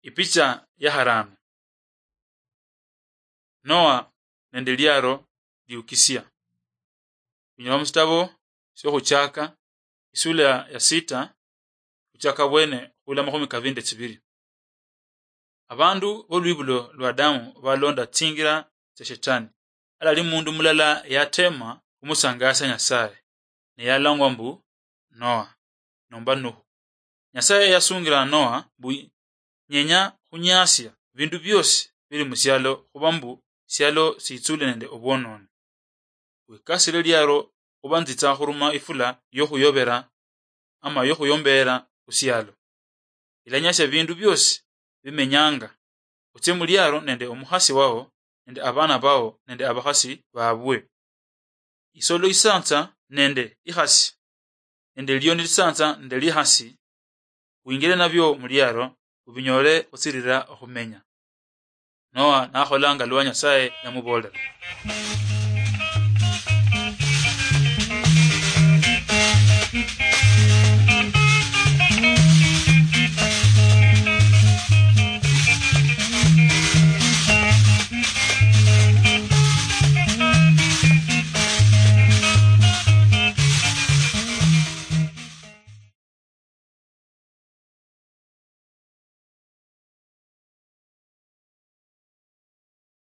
Ipicha ya harano. Noa nende lyaro liukisia. Kunywa mstabo sio kuchaka isula ya 6 kuchaka bwene kula 22. Abandu bolwibulo lwa Adamu balonda tingira cha shetani. Alali mundu mulala yatema kumusangasa Nyasaye ne yalangwa mbu Noa nomba Nuhu. Nyasaye yasungira Noa bu nyenya kunyasia bindu byose bili musyalo kubambu syalo siitsule nende obwonone. Wikasile lyaro kubanzitsa khuruma ifula yokuyobera ama yokuyombera kusyalo. Ilanyasha bindu byose bimenyanga utse mulyaro nende omuhasi wao nende abana bao nende abahasi babwe. Isolo isansa nende ihasi nende lyoni lisansa nende lihasi wingile nabyo mulyaro ubinyole usirira okumenya. Noa nakholanga lwa Nyasaye yamubolera.